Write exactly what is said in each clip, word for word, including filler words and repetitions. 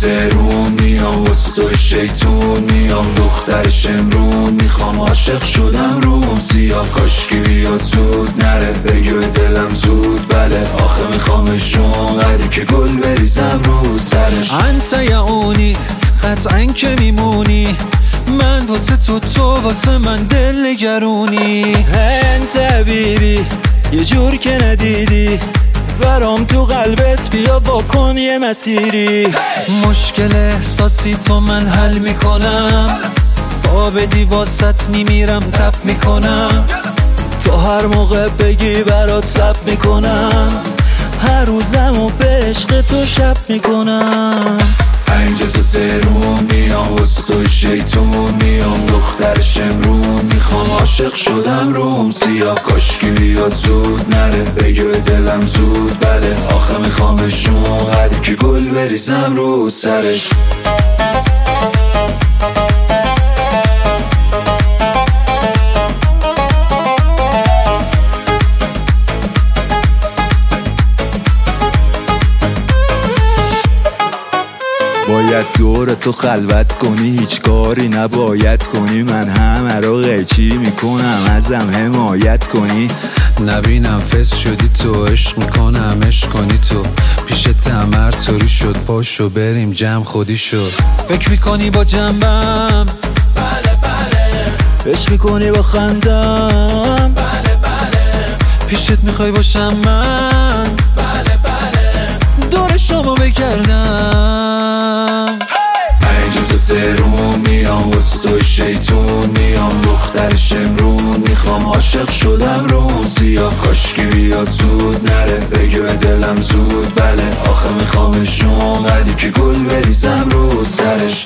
تهرون میام واسه توی شیطون میام دختر شمرون میخوام عاشق شدم روم سیاه کاشکی بیاد زود نره بگه به دلم زود بله آخه میخوامشون قدی که گل بریزم رو سرش انت یعونی قطعا که میمونی من واسه تو تو واسه من دل نگرونی انت حبیبی یه جور که ندیدی برام تو قلبت بیا بکن یه مسیری مشکل احساسی تو من حل میکنم با بدی واسط میمیرم تپ میکنم تو هر موقع بگی برات سب میکنم هر روزم و به عشق تو شب میکنم اینجا تو تهرون میام واسه توی شیطون میام دختر شمرون میخوام عاشق شدم روم سیاه کاشکی بیاد زود نره بگه به دلم زود بله آخه میخوامشون قدی که گل بریزم رو سرش باید دور تو خلوت کنی هیچ کاری نباید کنی من همه رو قیچی میکنم ازم حمایت کنی نبینم فس شدی تو عشق میکنم عشق کنی تو پیش تمر طوری شد پاشو بریم جمع خودی شد فکر میکنی با جنبم بله بله عشق میکنی با خندم بله بله پیشت میخوای باشم من بله بله دور شما بگردم اینجا تو تهرون میام واسه توی شیطون میام دختر شمرون میخوام عاشق شدم روم سیاه کاشکی بیاد زود نره بگه به دلم زود بله آخه میخوامشون قدی که گل بریزم رو سرش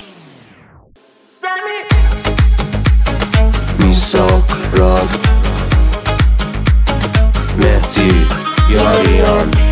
میساق راگ مهدی یاریان